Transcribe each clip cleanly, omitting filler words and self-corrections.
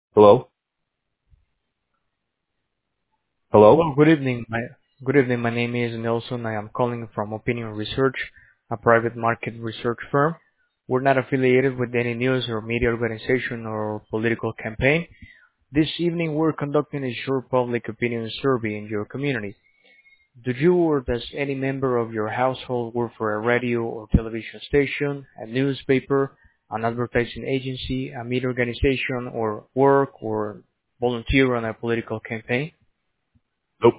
Hello? Hello? Hello, good evening. Good evening. My name is Nelson. I am calling from Opinion Research, a private market research firm. We're not affiliated with any news or media organization or political campaign. This evening, we're conducting a short public opinion survey in your community. Do you or does any member of your household work for a radio or television station, a newspaper, an advertising agency, a media organization, or work or volunteer on a political campaign? Nope.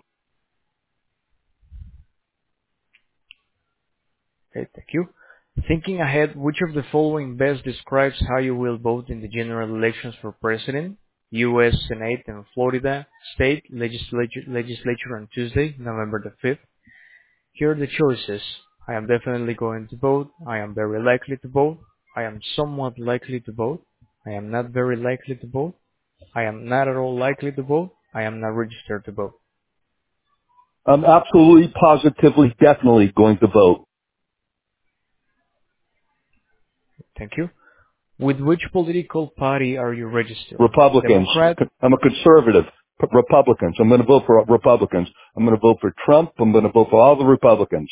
Okay, thank you. Thinking ahead, which of the following best describes how you will vote in the general elections for president, U.S. Senate and Florida State Legislature on Tuesday, November the 5th? Here are the choices. I am definitely going to vote. I am very likely to vote. I am somewhat likely to vote. I am not very likely to vote. I am not at all likely to vote. I am not registered to vote. I'm absolutely, positively, definitely going to vote. Thank you. With which political party are you registered? Republicans. Democrat? I'm a conservative. Republicans. I'm going to vote for Republicans. I'm going to vote for Trump. I'm going to vote for all the Republicans.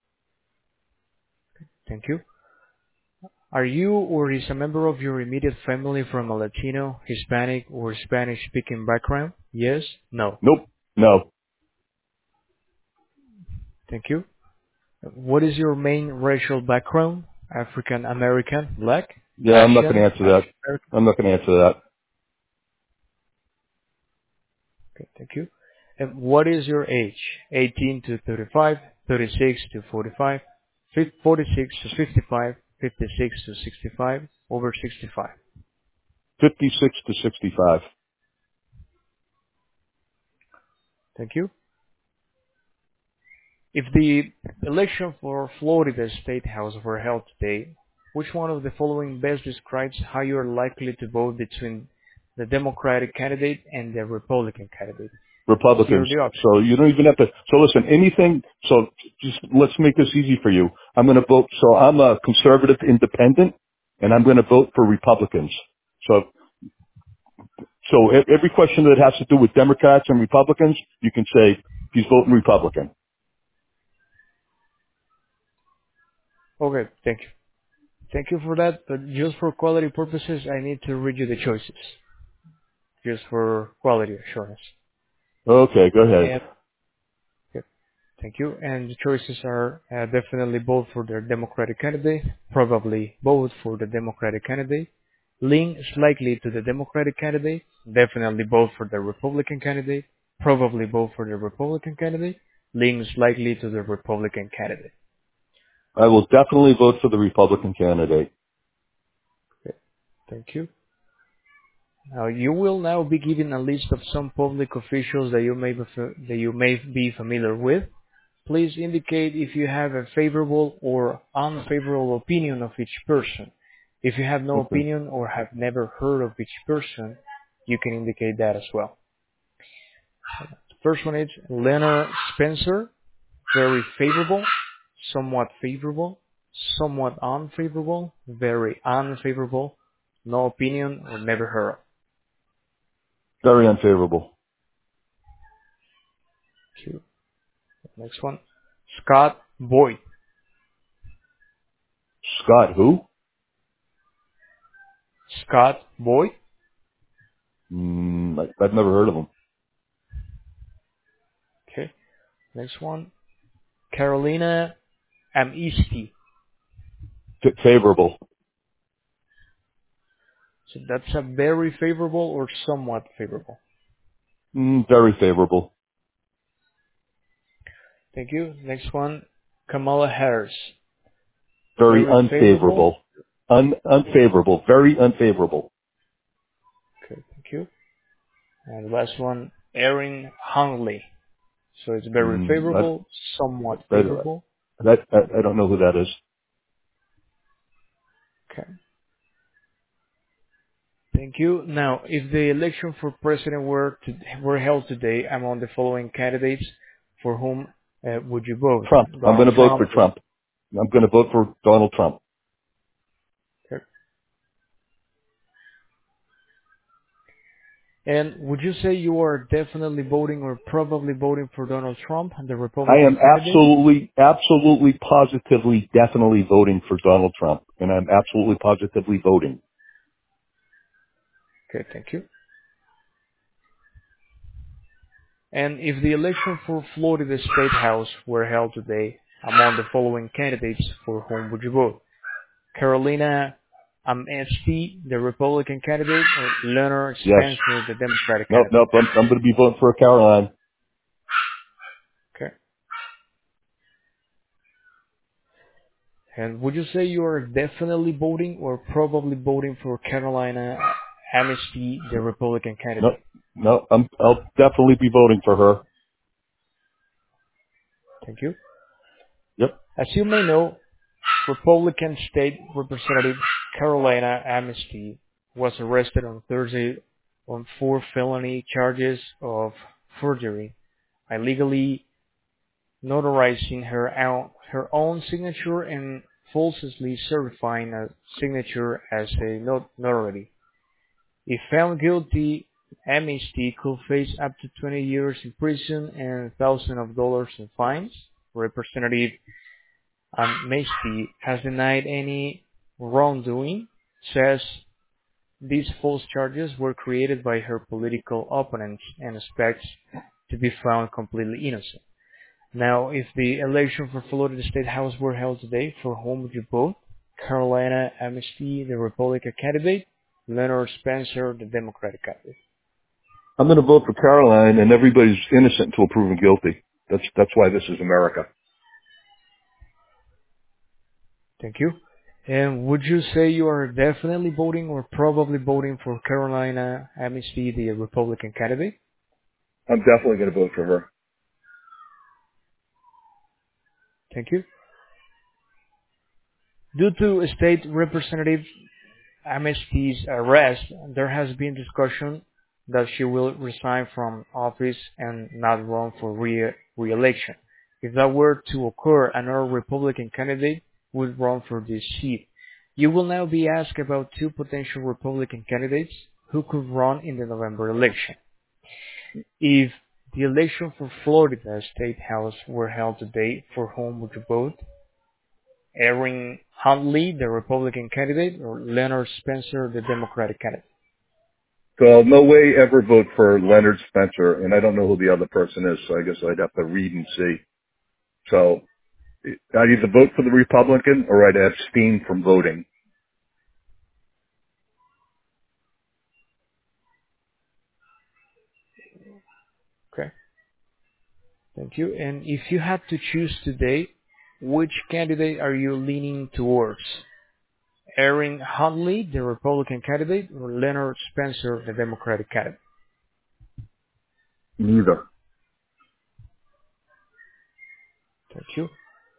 Thank you. Are you or is a member of your immediate family from a Latino, Hispanic, or Spanish-speaking background? Yes? No? Nope. No. Thank you. What is your main racial background? African American, Black, Yeah, I'm not going to Asian, answer that. Asian American? I'm not going to answer that. Okay, thank you. And what is your age? 18 to 35, 36 to 45, 46 to 55, 56 to 65, over 65. 56 to 65. Thank you. If the election for Florida State House were held today, which one of the following best describes how you are likely to vote between the Democratic candidate and the Republican candidate? Here are Republicans. the options. So you don't even have to. So listen, anything. So just let's make this easy for you. I'm going to vote. So I'm a conservative independent, and I'm going to vote for Republicans. So every question that has to do with Democrats and Republicans, you can say he's voting Republican. Okay, thank you. Thank you for that, but just for quality purposes, I need to read you the choices, just for quality assurance. Okay, go ahead. And yeah, thank you. And the choices are definitely both for the Democratic candidate, probably both for the Democratic candidate, lean slightly to the Democratic candidate, definitely both for the Republican candidate, probably both for the Republican candidate, lean slightly to the Republican candidate. I will definitely vote for the Republican candidate. Okay, thank you. Now you will now be given a list of some public officials that you may be familiar with. Please indicate if you have a favorable or unfavorable opinion of each person. If you have no Okay. opinion or have never heard of each person, you can indicate that as well. The first one is Leonard Spencer, very favorable, somewhat unfavorable, very unfavorable, no opinion or never heard of. Very unfavorable. Q. Next one, Scott Boyd. Scott, who? Scott Boyd. I've never heard of him. Okay. Next one, Carolina Amnesty. Favorable. So that's a very favorable or somewhat favorable. Very favorable. Thank you. Next one, Kamala Harris. Very Very favorable. unfavorable. Unfavorable. Very unfavorable. Okay, thank you. And the last one, Erin Huntley. So it's very favorable, somewhat I, favorable. I don't know who that is. Okay. Thank you. Now, if the election for president were held today among the following candidates, for whom would you vote? Trump. I'm going Donald to vote for Trump. Trump. I'm going to vote for Donald Trump. Okay. And would you say you are definitely voting or probably voting for Donald Trump, the I Republican am candidate? absolutely, positively, definitely voting for Donald Trump, and I'm absolutely positively voting. Okay, thank you. And if the election for Florida State House were held today, among the following candidates, for whom would you vote? Carolina Amnesty, the Republican candidate, or Leonard Yes. Spencer, the Democratic Nope, candidate? nope. I'm going to be voting for Caroline. Okay. And would you say you are definitely voting or probably voting for Carolina Amnesty, the Republican Nope, candidate? no. I'll definitely be voting for her. Thank you. Yep. As you may know, Republican State Representative Carolina Amnesty was arrested on Thursday on 4 felony charges of forgery, illegally notarizing her own signature and falsely certifying a signature as a notary. If found guilty, Amnesty could face up to 20 years in prison and thousands of dollars in fines. Representative Amnesty has denied any wrongdoing, says these false charges were created by her political opponents and expects to be found completely innocent. Now, if the election for Florida State House were held today, for whom would you vote? Carolina Amnesty, the Republican candidate, Leonard Spencer, the Democratic candidate. I'm going to vote for Caroline, and everybody's innocent until proven guilty. That's why this is America. Thank you. And would you say you are definitely voting or probably voting for Carolina Amnesty, the Republican candidate? I'm definitely going to vote for her. Thank you. Due to State Representative Amnesty's arrest, there has been discussion that she will resign from office and not run for re-election. If that were to occur, another Republican candidate would run for this seat. You will now be asked about two potential Republican candidates who could run in the November election. If the election for Florida State House were held today, for whom would you vote? Erin Huntley, the Republican candidate, or Leonard Spencer, the Democratic candidate? So I'll no way ever vote for Leonard Spencer, and I don't know who the other person is, so I guess I'd have to read and see. So I'd either vote for the Republican or I'd abstain from voting. Okay, thank you. And if you had to choose today, which candidate are you leaning towards? Erin Huntley, the Republican candidate, or Leonard Spencer, the Democratic candidate? Neither. Thank you.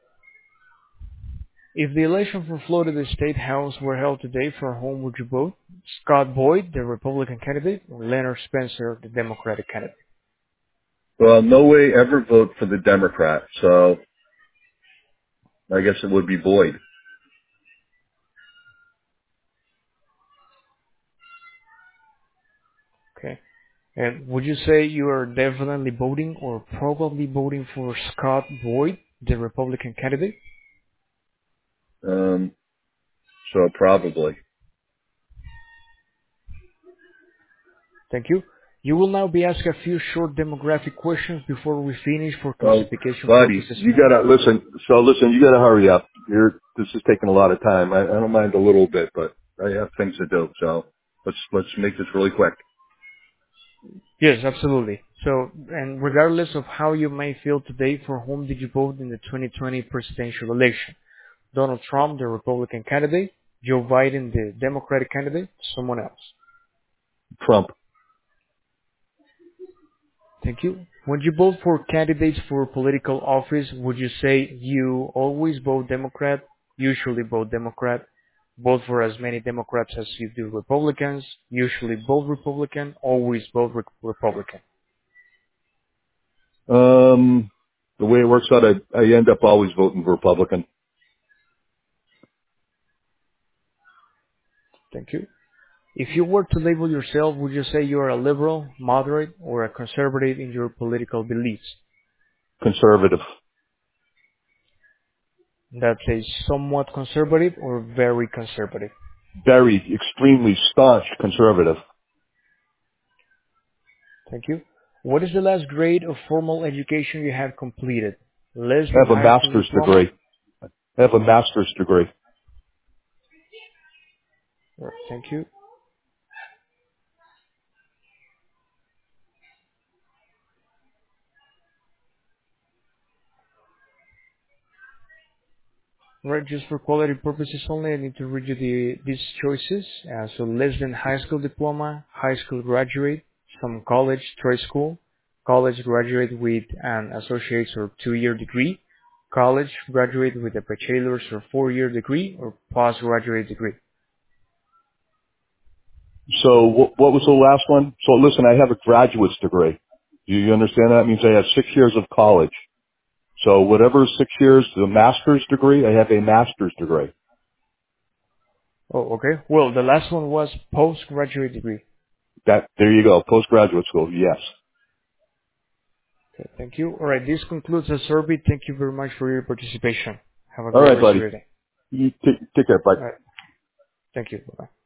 If the election for Florida State House were held today, for whom would you vote? Scott Boyd, the Republican candidate, or Leonard Spencer, the Democratic candidate? Well, I'll no way ever vote for the Democrat, so I guess it would be Boyd. Okay. And would you say you are definitely voting or probably voting for Scott Boyd, the Republican candidate? So probably. Thank you. You will now be asked a few short demographic questions before we finish for Well, classification buddy, purposes. you gotta listen. So listen, you gotta hurry up. This is taking a lot of time. I don't mind a little bit, but I have things to do. So let's make this really quick. Yes, absolutely. So, and regardless of how you may feel today, for whom did you vote in the 2020 presidential election? Donald Trump, the Republican candidate, Joe Biden, the Democratic candidate, someone else? Trump. Thank you. When you vote for candidates for political office, would you say you always vote Democrat, usually vote Democrat, vote for as many Democrats as you do Republicans, usually vote Republican, always vote Republican? The way it works out, I end up always voting Republican. Thank you. If you were to label yourself, would you say you are a liberal, moderate, or a conservative in your political beliefs? Conservative. That's a somewhat conservative or very conservative. Very, extremely staunch conservative. Thank you. What is the last grade of formal education you have completed? Less I than have a high school master's diploma? degree. I have a master's degree. Right, thank you. Right, just for quality purposes only, I need to read you these choices. So less than high school diploma, high school graduate, some college, trade school, college graduate with an associate's or 2-year degree, college graduate with a bachelor's or 4-year degree, or postgraduate degree. So what was the last one? So listen, I have a graduate's degree. Do you understand that? That means I have 6 years of college. So whatever 6 years, the master's degree, I have a master's degree. Oh, okay. Well, the last one was postgraduate degree. There you go. Postgraduate school. Yes. Okay, thank you. All right, this concludes the survey. Thank you very much for your participation. Have a All great right, rest of buddy. your day. You take care. Bye. All right. Thank you. Bye-bye.